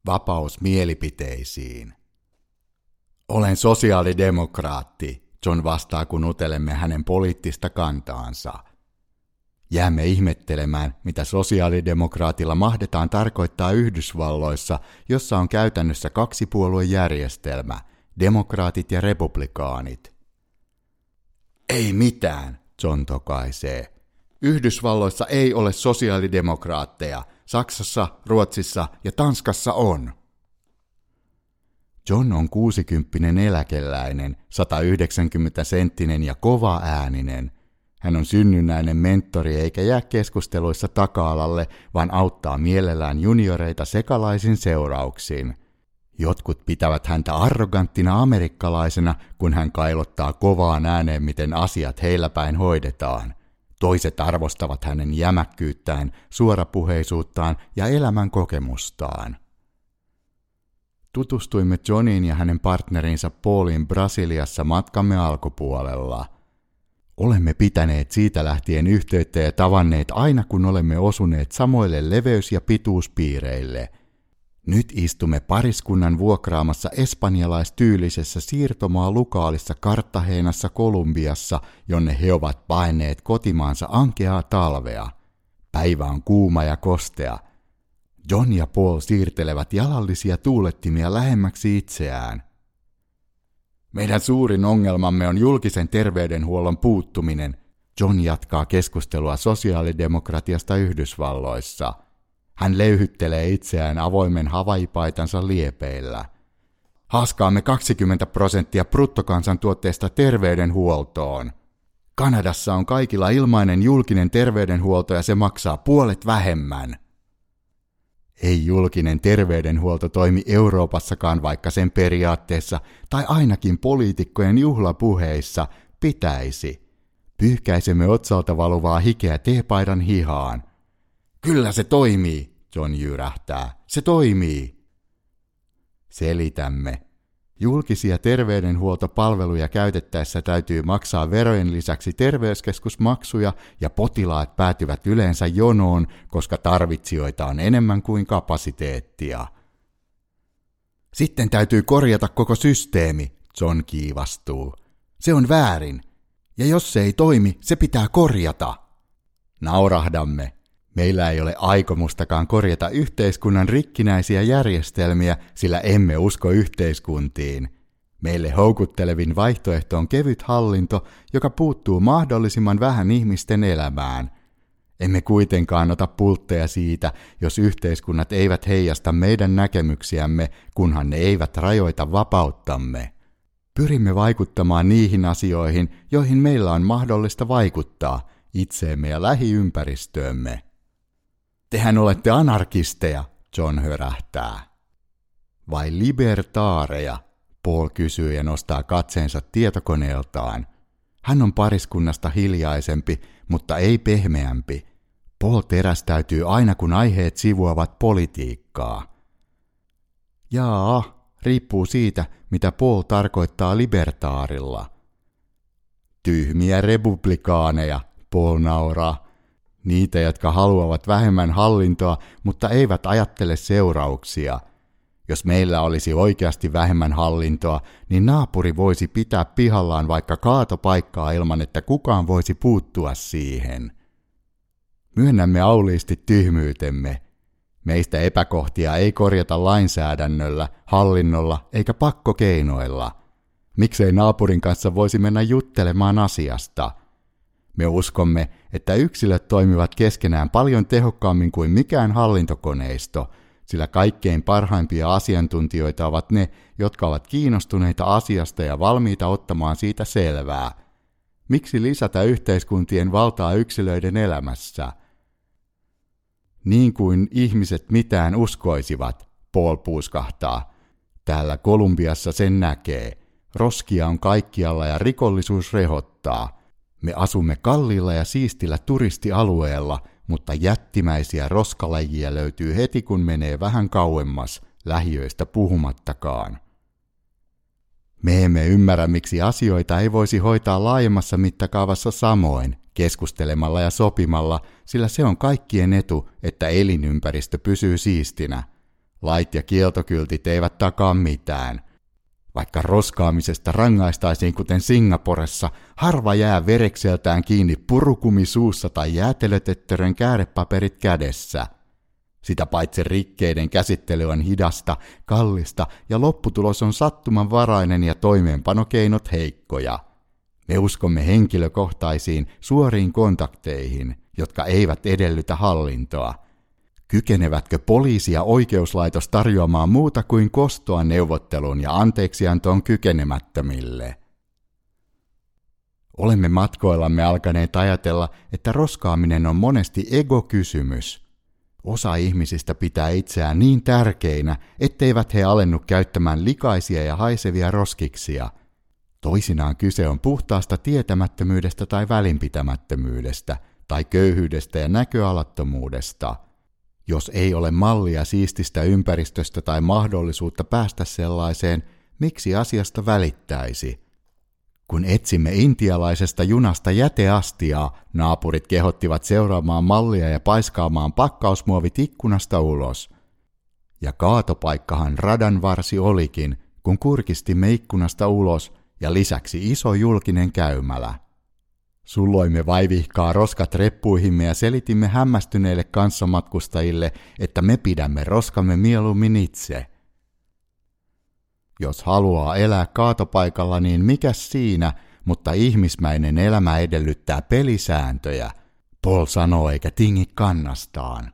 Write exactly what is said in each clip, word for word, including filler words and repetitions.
Vapaus mielipiteisiin. Olen sosiaalidemokraatti, John vastaa, kun utelemme hänen poliittista kantaansa. Jäämme ihmettelemään, mitä sosiaalidemokraatilla mahdetaan tarkoittaa Yhdysvalloissa, jossa on käytännössä kaksipuoluejärjestelmä, demokraatit ja republikaanit. Ei mitään, John tokaisee. Yhdysvalloissa ei ole sosiaalidemokraatteja, Saksassa, Ruotsissa ja Tanskassa on. John on kuusikymppinen eläkeläinen, sata yhdeksänkymmentä senttinen ja kova ääninen. Hän on synnynnäinen mentori eikä jää keskusteluissa taka-alalle, vaan auttaa mielellään junioreita sekalaisin seurauksin. Jotkut pitävät häntä arroganttina amerikkalaisena, kun hän kailottaa kovaan ääneen, miten asiat heillä päin hoidetaan. Toiset arvostavat hänen jämäkkyyttään, suorapuheisuuttaan ja elämän kokemustaan. Tutustuimme Johniin ja hänen partnerinsa Pauliin Brasiliassa matkamme alkupuolella. Olemme pitäneet siitä lähtien yhteyttä ja tavanneet aina kun olemme osuneet samoille leveys- ja pituuspiireille. Nyt istumme pariskunnan vuokraamassa espanjalaistyylisessä siirtomaa-lukaalissa Cartagenassa Kolumbiassa, jonne he ovat paenneet kotimaansa ankeaa talvea. Päivä on kuuma ja kostea. John ja Paul siirtelevät jalallisia tuulettimia lähemmäksi itseään. Meidän suurin ongelmamme on julkisen terveydenhuollon puuttuminen. John jatkaa keskustelua sosiaalidemokratiasta Yhdysvalloissa. Hän löyhyttelee itseään avoimen havaipaitansa liepeillä. Haaskaamme kaksikymmentä prosenttia bruttokansantuotteesta terveydenhuoltoon. Kanadassa on kaikilla ilmainen julkinen terveydenhuolto ja se maksaa puolet vähemmän. Ei julkinen terveydenhuolto toimi Euroopassakaan, vaikka sen periaatteessa tai ainakin poliitikkojen juhlapuheissa pitäisi. Pyyhkäisemme otsalta valuvaa hikeä teepaidan hihaan. Kyllä se toimii, John jyrähtää. Se toimii. Selitämme. Julkisia terveydenhuoltopalveluja käytettäessä täytyy maksaa verojen lisäksi terveyskeskusmaksuja ja potilaat päätyvät yleensä jonoon, koska tarvitsijoita on enemmän kuin kapasiteettia. Sitten täytyy korjata koko systeemi, John kiivastuu. Se on väärin. Ja jos se ei toimi, se pitää korjata. Naurahdamme. Meillä ei ole aikomustakaan korjata yhteiskunnan rikkinäisiä järjestelmiä, sillä emme usko yhteiskuntiin. Meille houkuttelevin vaihtoehto on kevyt hallinto, joka puuttuu mahdollisimman vähän ihmisten elämään. Emme kuitenkaan ota pultteja siitä, jos yhteiskunnat eivät heijasta meidän näkemyksiämme, kunhan ne eivät rajoita vapauttamme. Pyrimme vaikuttamaan niihin asioihin, joihin meillä on mahdollista vaikuttaa, itseemme ja lähiympäristöömme. Tehän olette anarkisteja, John hörähtää. Vai libertaareja, Paul kysyy ja nostaa katseensa tietokoneeltaan. Hän on pariskunnasta hiljaisempi, mutta ei pehmeämpi. Paul terästäytyy aina kun aiheet sivuavat politiikkaa. Jaa, riippuu siitä, mitä Paul tarkoittaa libertaarilla. Tyhmiä republikaaneja, Paul nauraa. Niitä, jotka haluavat vähemmän hallintoa, mutta eivät ajattele seurauksia. Jos meillä olisi oikeasti vähemmän hallintoa, niin naapuri voisi pitää pihallaan vaikka kaatopaikkaa ilman, että kukaan voisi puuttua siihen. Myönnämme auliisti tyhmyytemme. Meistä epäkohtia ei korjata lainsäädännöllä, hallinnolla eikä pakkokeinoilla. Miksei naapurin kanssa voisi mennä juttelemaan asiasta? Me uskomme, että yksilöt toimivat keskenään paljon tehokkaammin kuin mikään hallintokoneisto, sillä kaikkein parhaimpia asiantuntijoita ovat ne, jotka ovat kiinnostuneita asiasta ja valmiita ottamaan siitä selvää. Miksi lisätä yhteiskuntien valtaa yksilöiden elämässä? Niin kuin ihmiset mitään uskoisivat, Paul puuskahtaa. Täällä Kolumbiassa sen näkee. Roskia on kaikkialla ja rikollisuus rehottaa. Me asumme kalliilla ja siistillä turistialueella, mutta jättimäisiä roskalajia löytyy heti kun menee vähän kauemmas, lähiöistä puhumattakaan. Me emme ymmärrä, miksi asioita ei voisi hoitaa laajemmassa mittakaavassa samoin, keskustelemalla ja sopimalla, sillä se on kaikkien etu, että elinympäristö pysyy siistinä. Lait ja kieltokyltit eivät takaa mitään. Vaikka roskaamisesta rangaistaisiin kuten Singaporessa, harva jää verekseltään kiinni purukumi suussa tai jäätelötetterön käärepaperit kädessä. Sitä paitsi rikkeiden käsittely on hidasta, kallista ja lopputulos on sattumanvarainen ja toimeenpanokeinot heikkoja. Me uskomme henkilökohtaisiin, suoriin kontakteihin, jotka eivät edellytä hallintoa. Kykenevätkö poliisi ja oikeuslaitos tarjoamaan muuta kuin kostoa neuvotteluun ja anteeksiantoon kykenemättömille? Olemme matkoillamme alkaneet ajatella, että roskaaminen on monesti egokysymys. Osa ihmisistä pitää itseään niin tärkeinä, etteivät he alennu käyttämään likaisia ja haisevia roskiksia. Toisinaan kyse on puhtaasta tietämättömyydestä tai välinpitämättömyydestä, tai köyhyydestä ja näköalattomuudesta. Jos ei ole mallia siististä ympäristöstä tai mahdollisuutta päästä sellaiseen, miksi asiasta välittäisi? Kun etsimme intialaisesta junasta jäteastiaa, naapurit kehottivat seuraamaan mallia ja paiskaamaan pakkausmuovit ikkunasta ulos. Ja kaatopaikkahan radan varsi olikin, kun kurkistimme ikkunasta ulos ja lisäksi iso julkinen käymälä. Sulloimme vaivihkaa roskat reppuihimme ja selitimme hämmästyneille kanssamatkustajille, että me pidämme roskamme mieluummin itse. Jos haluaa elää kaatopaikalla, niin mikäs siinä, mutta ihmismäinen elämä edellyttää pelisääntöjä, Paul sanoo eikä tingi kannastaan.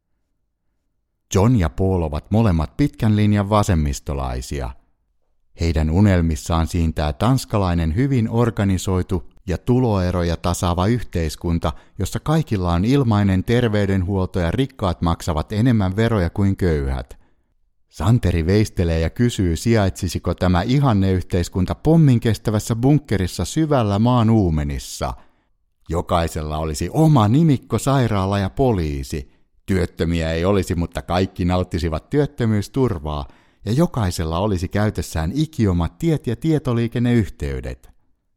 John ja Paul ovat molemmat pitkän linjan vasemmistolaisia. Heidän unelmissaan siintää tanskalainen hyvin organisoitu ja tuloeroja tasaava yhteiskunta, jossa kaikilla on ilmainen terveydenhuolto ja rikkaat maksavat enemmän veroja kuin köyhät. Santeri veistelee ja kysyy, sijaitsisiko tämä ihanneyhteiskunta pommin kestävässä bunkkerissa syvällä maan uumenissa. Jokaisella olisi oma nimikko, sairaala ja poliisi. Työttömiä ei olisi, mutta kaikki nauttisivat työttömyysturvaa, ja jokaisella olisi käytössään ikiomat tiet ja tietoliikenneyhteydet.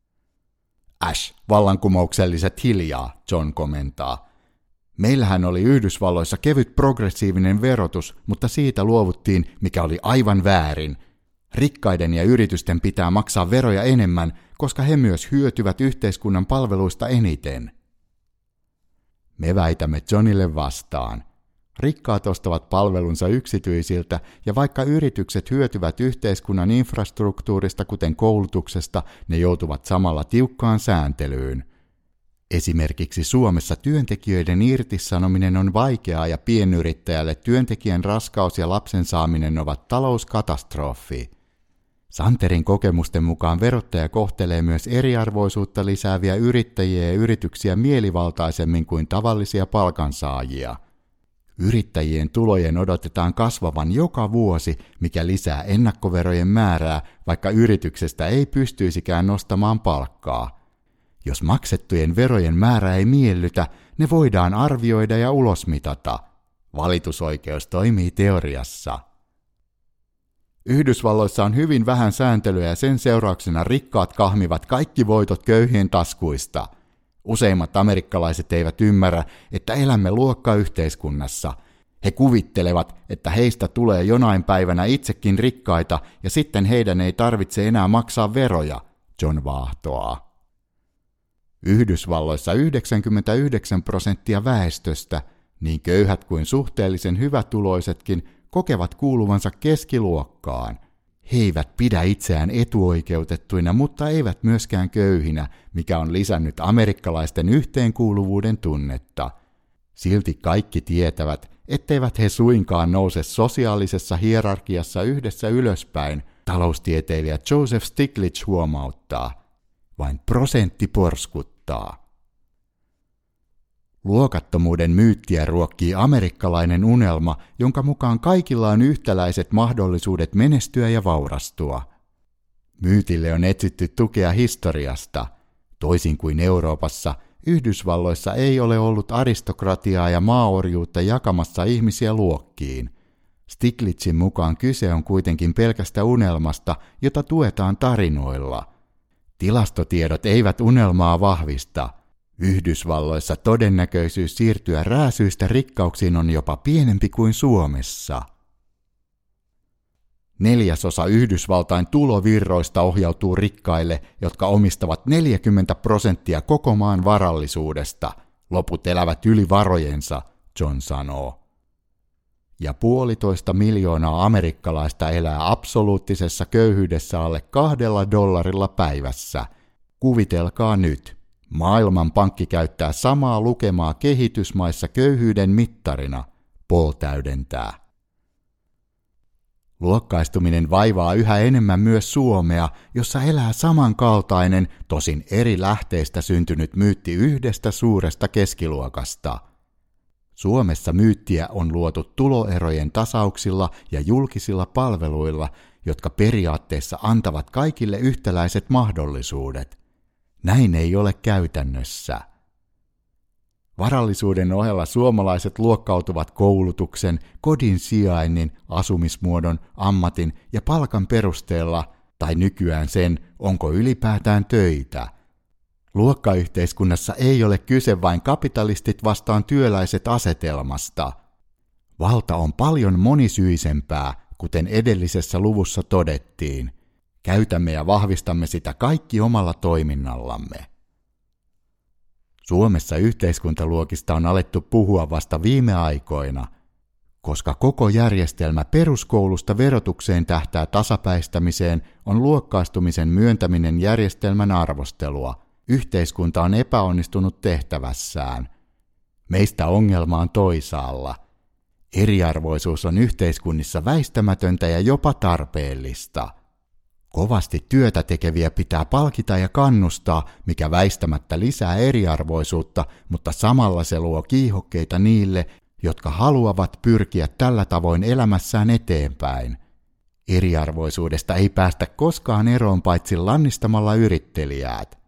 Äsh, vallankumoukselliset hiljaa, John komentaa. Meillähän oli Yhdysvalloissa kevyt progressiivinen verotus, mutta siitä luovuttiin, mikä oli aivan väärin. Rikkaiden ja yritysten pitää maksaa veroja enemmän, koska he myös hyötyvät yhteiskunnan palveluista eniten. Me väitämme Johnille vastaan. Rikkaat ostavat palvelunsa yksityisiltä, ja vaikka yritykset hyötyvät yhteiskunnan infrastruktuurista kuten koulutuksesta, ne joutuvat samalla tiukkaan sääntelyyn. Esimerkiksi Suomessa työntekijöiden irtisanominen on vaikeaa ja pienyrittäjälle työntekijän raskaus ja lapsen saaminen ovat talouskatastrofi. Santerin kokemusten mukaan verottaja kohtelee myös eriarvoisuutta lisääviä yrittäjiä ja yrityksiä mielivaltaisemmin kuin tavallisia palkansaajia. Yrittäjien tulojen odotetaan kasvavan joka vuosi, mikä lisää ennakkoverojen määrää, vaikka yrityksestä ei pystyisikään nostamaan palkkaa. Jos maksettujen verojen määrä ei miellytä, ne voidaan arvioida ja ulosmitata. Valitusoikeus toimii teoriassa. Yhdysvalloissa on hyvin vähän sääntelyä ja sen seurauksena rikkaat kahmivat kaikki voitot köyhien taskuista. Useimmat amerikkalaiset eivät ymmärrä, että elämme luokkayhteiskunnassa. He kuvittelevat, että heistä tulee jonain päivänä itsekin rikkaita ja sitten heidän ei tarvitse enää maksaa veroja, John vaahtoaa. Yhdysvalloissa yhdeksänkymmentäyhdeksän prosenttia väestöstä, niin köyhät kuin suhteellisen hyvätuloisetkin, kokevat kuuluvansa keskiluokkaan. He eivät pidä itseään etuoikeutettuina, mutta eivät myöskään köyhinä, mikä on lisännyt amerikkalaisten yhteenkuuluvuuden tunnetta. Silti kaikki tietävät, etteivät he suinkaan nouse sosiaalisessa hierarkiassa yhdessä ylöspäin, taloustieteilijä Joseph Stiglitz huomauttaa. Vain prosentti porskuttaa. Luokattomuuden myyttiä ruokkii amerikkalainen unelma, jonka mukaan kaikilla on yhtäläiset mahdollisuudet menestyä ja vaurastua. Myytille on etsitty tukea historiasta. Toisin kuin Euroopassa, Yhdysvalloissa ei ole ollut aristokratiaa ja maaorjuutta jakamassa ihmisiä luokkiin. Stiglitzin mukaan kyse on kuitenkin pelkästä unelmasta, jota tuetaan tarinoilla. Tilastotiedot eivät unelmaa vahvista. Yhdysvalloissa todennäköisyys siirtyä rääsyistä rikkauksiin on jopa pienempi kuin Suomessa. Neljäsosa Yhdysvaltain tulovirroista ohjautuu rikkaille, jotka omistavat neljäkymmentä prosenttia koko maan varallisuudesta. Loput elävät yli varojensa, John sanoo. Ja puolitoista miljoonaa amerikkalaista elää absoluuttisessa köyhyydessä alle kahdella dollarilla päivässä. Kuvitelkaa nyt, Maailmanpankki käyttää samaa lukemaa kehitysmaissa köyhyyden mittarina, Paul täydentää. Luokkaistuminen vaivaa yhä enemmän myös Suomea, jossa elää samankaltainen, tosin eri lähteistä syntynyt myytti yhdestä suuresta keskiluokasta. Suomessa myyttiä on luotu tuloerojen tasauksilla ja julkisilla palveluilla, jotka periaatteessa antavat kaikille yhtäläiset mahdollisuudet. Näin ei ole käytännössä. Varallisuuden ohella suomalaiset luokkautuvat koulutuksen, kodin sijainnin, asumismuodon, ammatin ja palkan perusteella, tai nykyään sen, onko ylipäätään töitä. Luokkayhteiskunnassa ei ole kyse vain kapitalistit vastaan työläiset asetelmasta. Valta on paljon monisyisempää, kuten edellisessä luvussa todettiin. Käytämme ja vahvistamme sitä kaikki omalla toiminnallamme. Suomessa yhteiskuntaluokista on alettu puhua vasta viime aikoina, koska koko järjestelmä peruskoulusta verotukseen tähtää tasapäistämiseen, on luokkaistumisen myöntäminen järjestelmän arvostelua. Yhteiskunta on epäonnistunut tehtävässään. Meistä ongelma on toisaalla. Eriarvoisuus on yhteiskunnissa väistämätöntä ja jopa tarpeellista. Kovasti työtä tekeviä pitää palkita ja kannustaa, mikä väistämättä lisää eriarvoisuutta, mutta samalla se luo kiihokkeita niille, jotka haluavat pyrkiä tällä tavoin elämässään eteenpäin. Eriarvoisuudesta ei päästä koskaan eroon paitsi lannistamalla yrittelijät.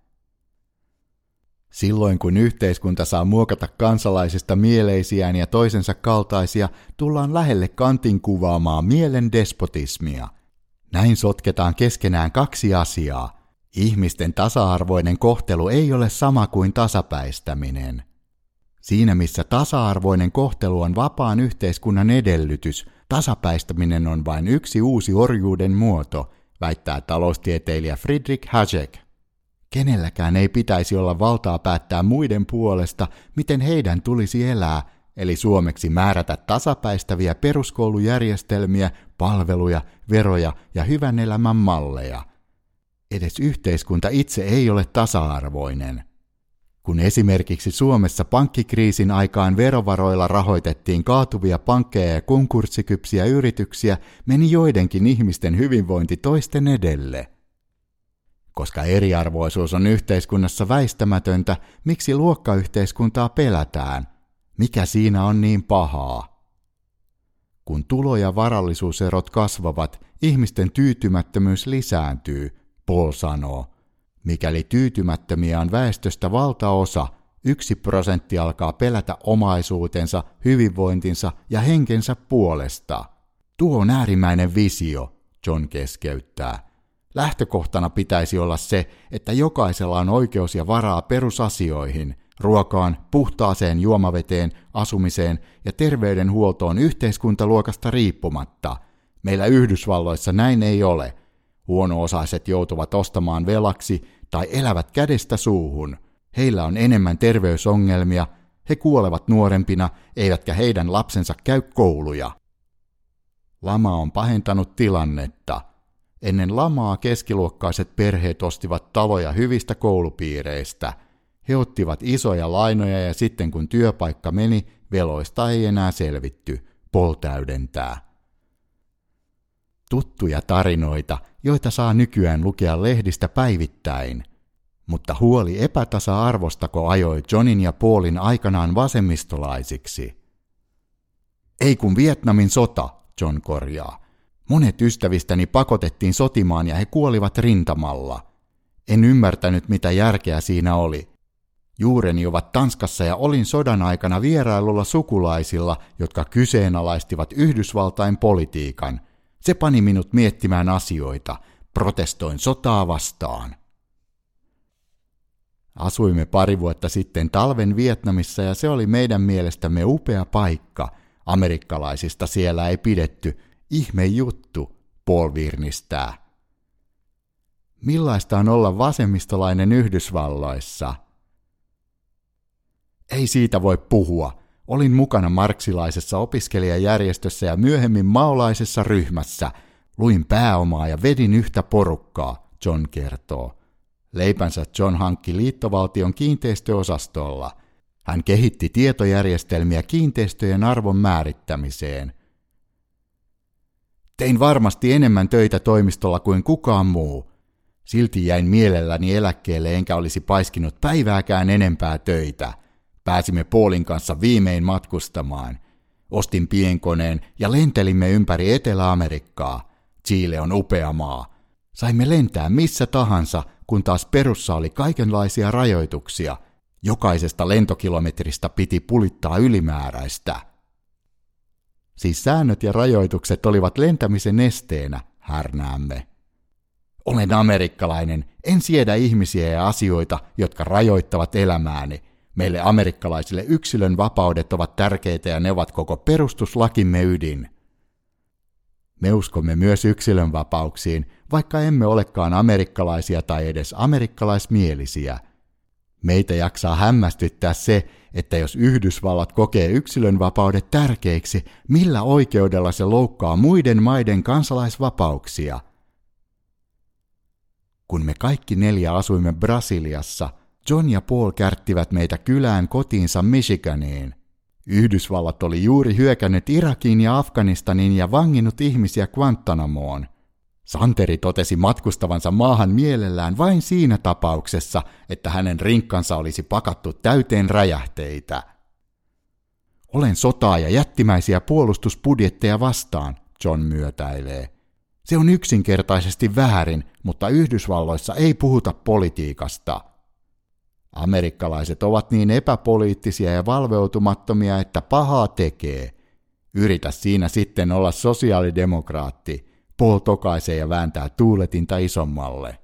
Silloin kun yhteiskunta saa muokata kansalaisista mieleisiään ja toisensa kaltaisia, tullaan lähelle Kantin kuvaamaa mielen despotismia. Näin sotketaan keskenään kaksi asiaa. Ihmisten tasa-arvoinen kohtelu ei ole sama kuin tasapäistäminen. Siinä missä tasa-arvoinen kohtelu on vapaan yhteiskunnan edellytys, tasapäistäminen on vain yksi uusi orjuuden muoto, väittää taloustieteilijä Friedrich Hayek. Kenelläkään ei pitäisi olla valtaa päättää muiden puolesta, miten heidän tulisi elää, eli suomeksi määrätä tasapäistäviä peruskoulujärjestelmiä, palveluja, veroja ja hyvän elämän malleja. Edes yhteiskunta itse ei ole tasa-arvoinen. Kun esimerkiksi Suomessa pankkikriisin aikaan verovaroilla rahoitettiin kaatuvia pankkeja ja konkurssikypsiä yrityksiä, meni joidenkin ihmisten hyvinvointi toisten edelle. Koska eriarvoisuus on yhteiskunnassa väistämätöntä, miksi luokkayhteiskuntaa pelätään? Mikä siinä on niin pahaa? Kun tulo- ja varallisuuserot kasvavat, ihmisten tyytymättömyys lisääntyy, Paul sanoo. Mikäli tyytymättömiä on väestöstä valtaosa, yksi prosentti alkaa pelätä omaisuutensa, hyvinvointinsa ja henkensä puolesta. Tuo on äärimmäinen visio, John keskeyttää. Lähtökohtana pitäisi olla se, että jokaisella on oikeus ja varaa perusasioihin, ruokaan, puhtaaseen juomaveteen, asumiseen ja terveydenhuoltoon yhteiskuntaluokasta riippumatta. Meillä Yhdysvalloissa näin ei ole. Huono-osaiset joutuvat ostamaan velaksi tai elävät kädestä suuhun. Heillä on enemmän terveysongelmia, he kuolevat nuorempina, eivätkä heidän lapsensa käy kouluja. Lama on pahentanut tilannetta. Ennen lamaa keskiluokkaiset perheet ostivat taloja hyvistä koulupiireistä. He ottivat isoja lainoja ja sitten kun työpaikka meni, veloista ei enää selvitty, Paul täydentää. Tuttuja tarinoita, joita saa nykyään lukea lehdistä päivittäin. Mutta huoli epätasa-arvostako ajoi Johnin ja Paulin aikanaan vasemmistolaisiksi. Ei kun Vietnamin sota, John korjaa. Monet ystävistäni pakotettiin sotimaan ja he kuolivat rintamalla. En ymmärtänyt mitä järkeä siinä oli. Juureni ovat Tanskassa ja olin sodan aikana vierailulla sukulaisilla, jotka kyseenalaistivat Yhdysvaltain politiikan. Se pani minut miettimään asioita. Protestoin sotaa vastaan. Asuimme pari vuotta sitten talven Vietnamissa ja se oli meidän mielestämme upea paikka. Amerikkalaisista siellä ei pidetty. Ihme juttu, Paul virnistää. Millaista on olla vasemmistolainen Yhdysvalloissa? Ei siitä voi puhua. Olin mukana marksilaisessa opiskelijajärjestössä ja myöhemmin maolaisessa ryhmässä. Luin pääomaa ja vedin yhtä porukkaa, John kertoo. Leipänsä John hankki liittovaltion kiinteistöosastolla. Hän kehitti tietojärjestelmiä kiinteistöjen arvon määrittämiseen. Tein varmasti enemmän töitä toimistolla kuin kukaan muu. Silti jäin mielelläni eläkkeelle enkä olisi paiskinut päivääkään enempää töitä. Pääsimme Paulin kanssa viimein matkustamaan. Ostin pienkoneen ja lentelimme ympäri Etelä-Amerikkaa. Chile on upea maa. Saimme lentää missä tahansa, kun taas Perussa oli kaikenlaisia rajoituksia. Jokaisesta lentokilometristä piti pulittaa ylimääräistä. Siis säännöt ja rajoitukset olivat lentämisen esteenä, härnäämme. Olen amerikkalainen, en siedä ihmisiä ja asioita, jotka rajoittavat elämääni. Meille amerikkalaisille yksilön vapaudet ovat tärkeitä ja ne ovat koko perustuslakimme ydin. Me uskomme myös yksilön vapauksiin, vaikka emme olekaan amerikkalaisia tai edes amerikkalaismielisiä. Meitä jaksaa hämmästyttää se, että jos Yhdysvallat kokee yksilön vapaudet tärkeiksi, millä oikeudella se loukkaa muiden maiden kansalaisvapauksia. Kun me kaikki neljä asuimme Brasiliassa, John ja Paul kärttivät meitä kylään kotiinsa Michiganiin. Yhdysvallat oli juuri hyökännyt Irakiin ja Afganistaniin ja vanginnut ihmisiä Guantanamoon. Santeri totesi matkustavansa maahan mielellään vain siinä tapauksessa, että hänen rinkkansa olisi pakattu täyteen räjähteitä. Olen sotaa ja jättimäisiä puolustusbudjetteja vastaan, John myötäilee. Se on yksinkertaisesti väärin, mutta Yhdysvalloissa ei puhuta politiikasta. Amerikkalaiset ovat niin epäpoliittisia ja valveutumattomia, että pahaa tekee. Yritä siinä sitten olla sosiaalidemokraatti. Paul tokaisee ja vääntää tuuletinta isommalle.